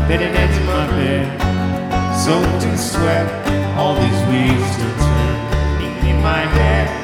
bedded into my bed, soaked in sweat, all these wheels still turning in my head.